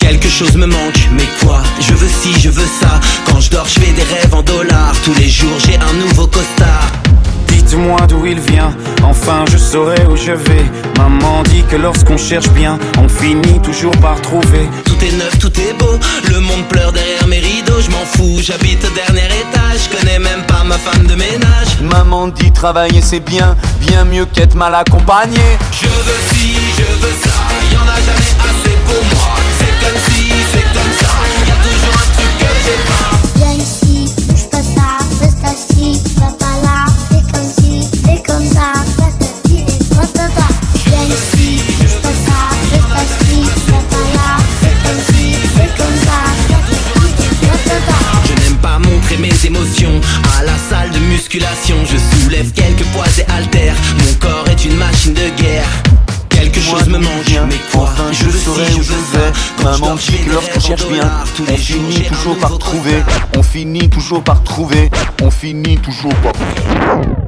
Quelque chose me manque, mais quoi? Je veux ci, je veux ça. Quand je dors, je fais des rêves en dollars. Tous les jours, j'ai un nouveau costard. Dites-moi d'où il vient, enfin je saurai où je vais. Maman dit que lorsqu'on cherche bien, on finit toujours par trouver. Tout est neuf, tout est beau, le monde pleure derrière mes rideaux. Je m'en fous, j'habite au dernier étage. Je connais même pas ma femme de ménage. Maman dit travailler c'est bien, bien mieux qu'être mal accompagné. Je veux ci, je veux ça, y'en a jamais assez pour moi. C'est comme si, c'est comme ça, y'a toujours un truc que j'ai pas. Viens ici, bouge pas ça, reste assis, va pas là. Fais comme si, fais comme ça, reste assis et toi ça va. Viens ici, bouge pas ça, reste assis, va pas là. Fais comme si, fais comme ça, reste assis et toi ça va. Je n'aime pas montrer mes émotions à la salle de musculation. Je soulève quelques poids et haltères. Mon corps est une machine de guerre. Quelque chose me manque, mais quoi? Enfin je saurai où je vais. Maman dit que lorsqu'on cherche bien, on finit toujours par trouver. On finit toujours par trouver. On finit toujours par trouver.